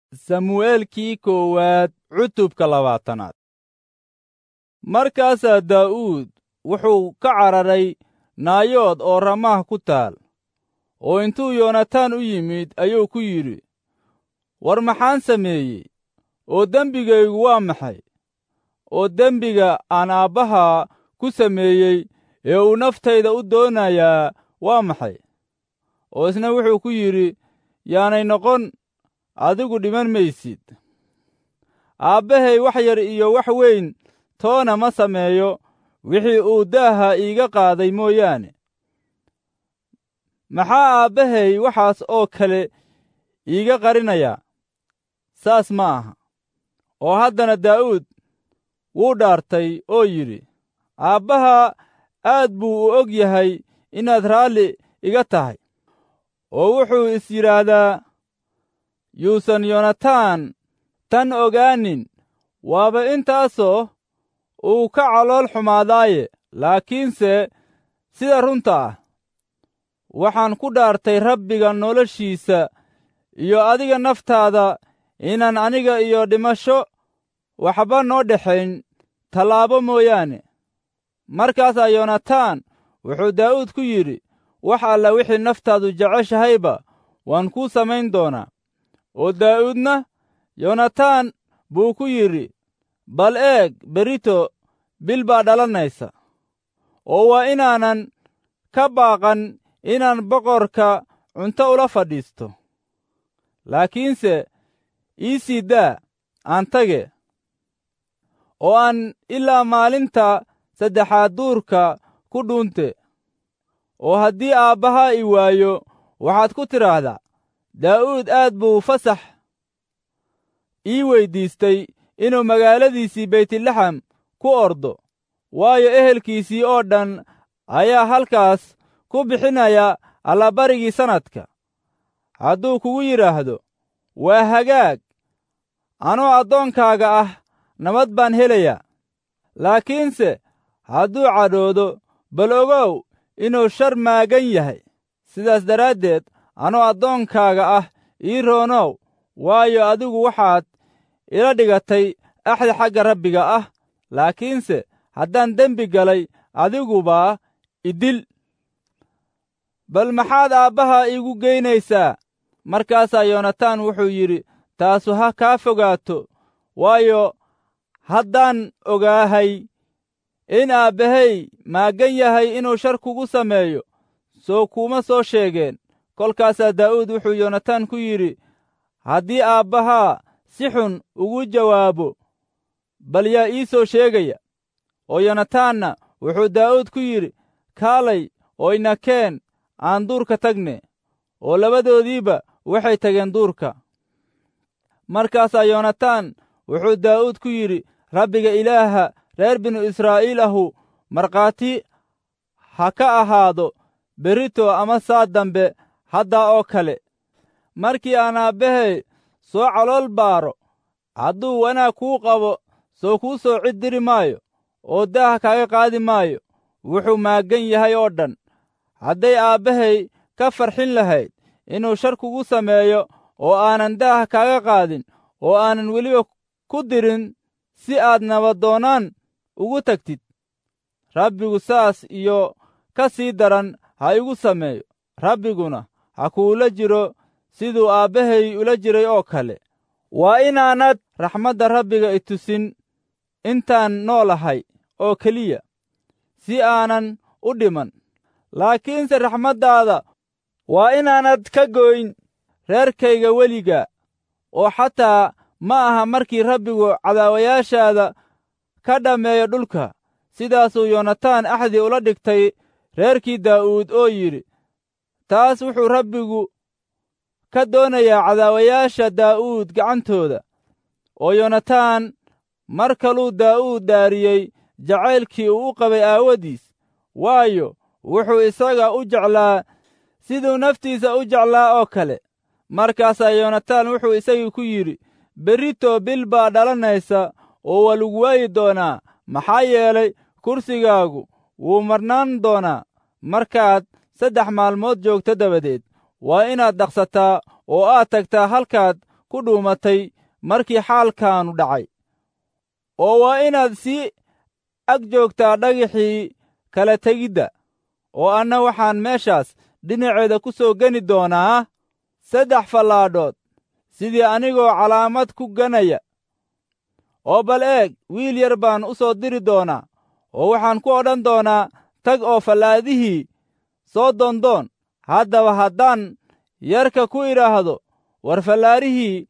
samu'eelkii koowaad cutubka 20. markaasaa daa'uud wuxuu ka cararay naayood oo ramaah ku taal, oo intuu yoonataan u yimid ayuu ku yidhi, war maxaan sameeyey, oo dembigaygu waa maxay? oo dembiga aan aabbahaa ku sameeyey ee uu naftayda u doonayaa waa maxay? oo isna wuxuu ku yidhi, yaanay noqon, adigu dhiman maysid. aabbahay wax yar iyo wax weyn toona ma sameeyo wixii uu daaha iiga qaaday mooyaane. maxaa aabbahay waxaas oo kale iiga qarinayaa? saas ma aha. oo haddana daa'uud wuu dhaartay oo yidhi, aabbaha aad buu u og yahay inaad raalli iga tahay. oo wuxuu is yidhaahdaa, yuusan yoonataan tan ogaanin, waaba intaasoo uu ka calool xumaadaaye. laakiinse sida runta ah, waxaan ku dhaartay rabbiga noloshiisa iyo adiga naftaada inaan aniga iyo dhimasho waxba noo dhexayn tallaabo mooyaane. markaasaa yoonataan wuxuu daa'uud ku yidhi, wax alla wixii naftaadu jeceshahayba waan kuu samayn doonaa. oo daa'uudna yoonataan buu ku yidhi, bal eeg, berito bil baa dhalanaysa, oo waa inaanan ka baaqan inaan boqorka cunto ula fadhiisto. laakiinse ii sii daa aan tage, oo aan ilaa maalinta saddexaad duurka ku dhuunte. oo haddii aabbahaa i waayo, waxaad ku tidhaahdaa, daa'uud aad buu fasax ii weyddiistay inuu magaaladiisii baytlaxam ku ordo, waayo ehelkiisii oo dhan ayaa halkaas ku bixinaya allabarigii sannadka. hadduu kugu yidhaahdo, waa hagaag, anoo addoonkaaga ah nabad baan helayaa. laakiinse hadduu cadhoodo, bal ogow inuu shar maagan yahay. sidaas daraaddeed anoo addoonkaaga ah ii roonow, waayo adigu waxaad ila dhigatay axdi xagga rabbiga ah. laakiinse haddaan dembi galay, adiguba idil. bal maxaad aabbaha iigu geynaysaa? markaasaa yoonataan wuxuu yidhi, taasu ha kaa fogaato, waayo haddaan ogaahay in aabbahay maaggan yahay inuu shar kugu sameeyo, soo kuuma soo sheegeen. kolkaasaa daa'uud wuxuu yoonataan ku yidhi, haddii aabbahaa si xun ugu jawaabo, bal yaa ii soo sheegaya? oo yoonataanna wuxuu daa'uud ku yidhi, kaalay oo ina keen, aan duurka tagne. oo labadoodiiba waxay tageen duurka. markaasaa yoonataan wuxuu daa'uud ku yidhi, rabbiga ilaaha reer binu israa'iil ahu markhaati ha ka ahaado berito ama saa dambe haddaa oo kale, markii aan aabbahay soo calool baaro, hadduu wanaag kuu qabo, soo kuu soo cid diri maayo, oo daah kaaga qaadi maayo wuxuu maaggan yahay oo dhan. hadday aabbahay ka farxin lahayd inuu shar kugu sameeyo, oo aanan daah kaaga qaadin, oo aanan weliba ku dirin si aad nabaddoonaan ugu tagtid, rabbigu saas iyo ka sii daran ha igu sameeyo. rabbiguna ha kuula jiro siduu aabbahay ula jiray oo kale. waa inaanad raxmadda rabbiga i tusin intaan noolahay oo keliya, si aanan u dhiman. laakiinse raxmaddaada waa inaanad ka goyn reerkayga weliga. oo xataa ma aha markii rabbigu cadaawayaashaada ka dhammeeyo dhulka. sidaasuu yoonataan axdi ula dhigtay reerkii daa'uud oo yidhi, taas wuxuu rabbigu ka doonayaa cadaawayaasha daa'uud gacantooda. oo yoonataan mar kaluu daa'uud dhaariyey jacaylkii uu u qabay aawadiis, waayo wuxuu isaga u jeclaa siduu naftiisa u jeclaa oo kale. markaasaa yoonataan wuxuu isagii ku yidhi, berito bil baa dhalanaysa, oo waa lagu waayi doonaa, maxaa yeelay kursigaagu wuu marnaan doonaa. markaad 3 maalmood joogto dabadeed, waa inaad dhaqsataa oo aad tagtaa halkaad ku dhuumatay markii xaalkaanu dhacay, oo waa inaad sii ag joogtaa dhagaxii kala tegidda, oo anna waxaan meeshaas dhinaceeda ku soo geni doonaa 3 fallaadhood sidii anigoo calaamad ku ganaya. oo bal eeg, wiil yar baan u soo diri doonaa, oo waxaan ku odhan doonaa, tag oo fallaadihii soo doondoon. haddaba haddaan yarka ku idhaahdo, war fallaarihii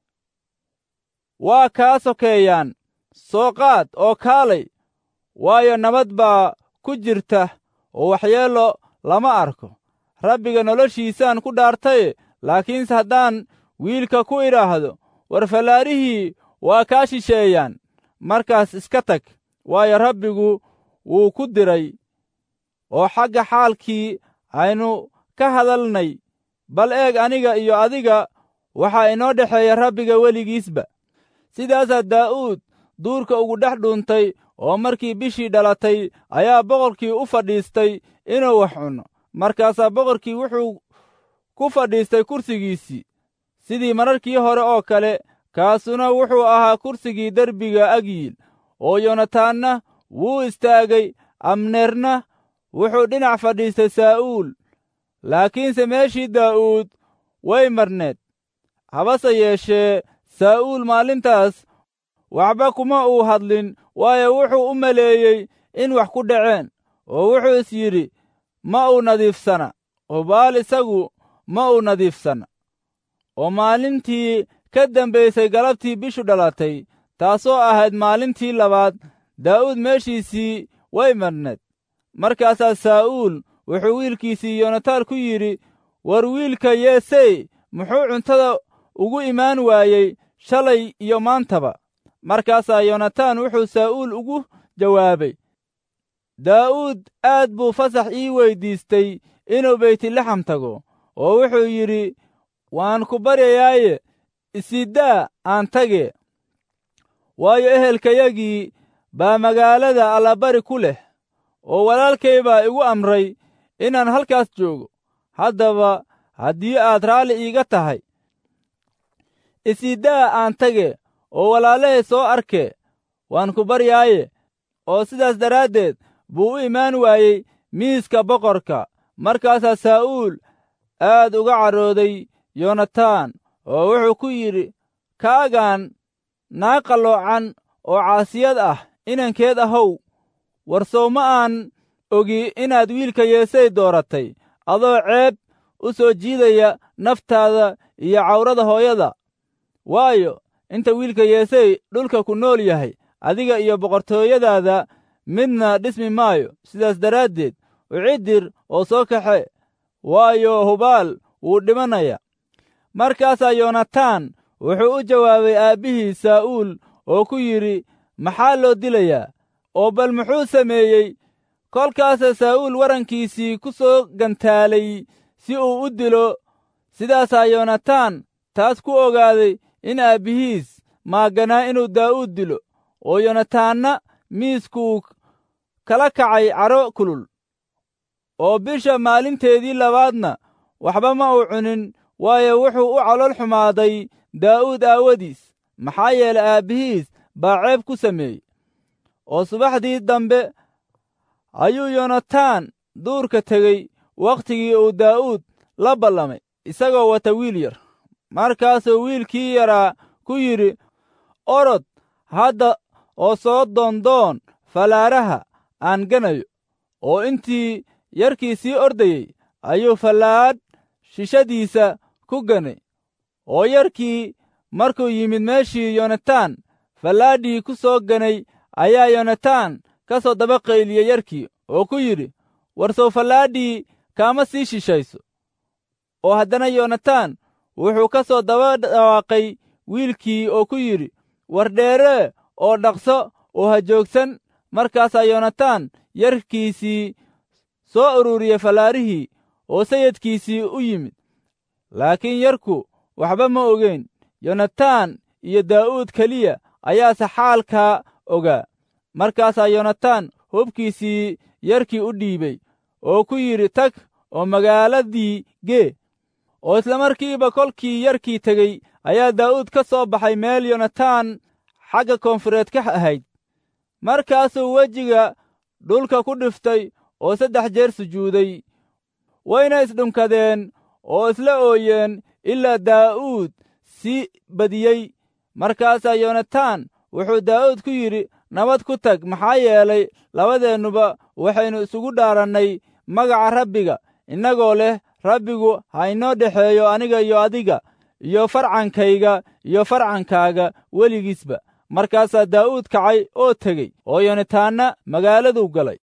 waa kaa sokeeyaan, soo qaad oo kaalay, waayo nabad baa ku jirta oo waxyeello lama arko, Rabbiga noloshiisaan ku dhaartaye. laakiinse haddaan wiilka ku idhaahdo, war fallaarihii waa kaa shisheeyaan, markaas iska tag, waayo Rabbigu wuu ku diray. oo xagga xaalkii aynu ka hadalnay, bal eeg, aniga iyo adiga waxaa inoo dhexeeya Rabbiga weligiisba. sidaasaa daa'uud duurka ugu dhex dhuuntay, oo markii bishii dhalatay ayaa boqorkii u fadhiistay inuu wax cuno. markaasaa boqorkii wuxuu ku fadhiistay kursigiisii sidii mararkii hore oo kale, kaasuna wuxuu ahaa kursigii derbiga agyiil. oo yonataanna wuu istaagay, abneerna wuxuu dhinac fadhiistay saa'uul. laakiinse meeshii daa'uud way marneed. habase yeeshee saa'uul maalintaas waxba kuma uu hadlin, waayo wuxuu u maleeyey in wax ku dhaceen, oo wuxuu is yidhi, ma uu nadiifsana, hubaal isagu ma uu nadiifsana. oo maalintii ka dambaysay galabtii bishu dhalatay, taasoo ahayd maalintii labaad, daa'uud meeshiisii way marneed. markaasaa saa'uul wuxuu wiilkiisii yonataan ku yidhi, war wiilka yeesey muxuu cuntada ugu imaan waayey shalay iyo maantaba? markaasaa yonataan wuxuu saa'uul ugu jawaabay, daa'uud aad buu fasax ii weyddiistay inuu beytlaxam tago, oo wuxuu yidhi, waan ku baryayaaye isidaa aan tage, waayo ehelkayagii baa magaalada allabari ku leh, oo walaalkay baa igu amray inaan halkaas joogo. haddaba haddii aad raalli iiga tahay, isidaa aan tage oo walaalahay soo arkee, waan ku baryaaye. oo sidaas daraaddeed buu u imaan waayey miiska boqorka. markaasaa saa'uul aad uga carooday yonataan, oo wuxuu ku yidhi, kaagaan naag qalloocan oo caasiyad ah inankeed ahow, war sow ma aan ogi inaad wiilka yeesay dooratay, adoo ceeb u soo jiidaya naftaada iyo cawrada hooyada? waayo inta wiilka yeesay dhulka ku nool yahay, adiga iyo boqortooyadaada midna dhismi maayo. sidaas daraaddeed u ciddir oo soo kaxe, waayo hubaal wuu dhimanaya. markaasaa yonataan wuxuu u jawaabay aabbihii saa'uul oo ku yidhi, maxaa loo dilayaa? oo bal muxuu sameeyey? kolkaasaa saa'uul warankiisii ku soo gantaalay si uu u dilo. sidaasaa yonataan taas ku ogaaday in aabbihiis maaganaa inuu daa'uud dilo. oo yonataanna miiskuu kala kacay caro kulul. oo bisha maalinteedii labaadna waxba ma uu cunin, waayo wuxuu u calool xumaaday daa'uud aawadiis, maxaa yeelay aabbihiis baa ceeb ku sameeyey. oo subaxdii dambe ayuu yonataan duurka tegey wakhtigii uu daa'uud la ballamay, isagoo wata wiil yar. markaasuu wiilkii yaraa ku yidhi, orod hadda oo soo doondoon fallaaraha aan ganayo. oo intii yarkii sii ordayey ayuu fallaadh shishadiisa ku ganay. oo yarkii markuu yimid meeshii yonataan fallaadhii ku soo ganay, ayaa yonataan ka soo daba qayliyey yarkii oo ku yidhi, war sow fallaadhii kaama sii shishayso? oo haddana yonataan wuxuu ka soo daba dhawaaqay wiilkii oo ku yidhi, war dheeree oo dhaqso oo ha joogsan. markaasaa yonataan yarkiisii soo ururiyey fallaarihii oo sayidkiisii u yimid. laakiin yarku waxba ma ogeyn. yonataan iyo daa'uud keliya ayaase xaalkaa ogaa. markaasaa yonataan hubkiisii yarkii u dhiibay oo ku yidhi, tag oo magaaladii gee. oo isla markiiba kolkii yarkii tegey ayaa daa'uud ka soo baxay meel yonataan xagga koonfureed ka ahayd. markaasuu wejiga dhulka ku dhiftay oo 3 jeer sujuuday. wayna isdhunkadeen oo isla ooyeen ilaa daa'uud sii badiyey. markaasaa yonataan wuxuu daa'uud ku yidhi, nabad ku tag, maxaa yeelay labadeennuba waxaynu isugu dhaarannay magaca Rabbiga, innagoo leh, Rabbigu ha inoo dhexeeyo aniga iyo adiga, iyo farcankayga iyo farcankaaga weligiisba. markaasaa daa'uud kacay oo tegey, oo yonataanna magaaladuu galay.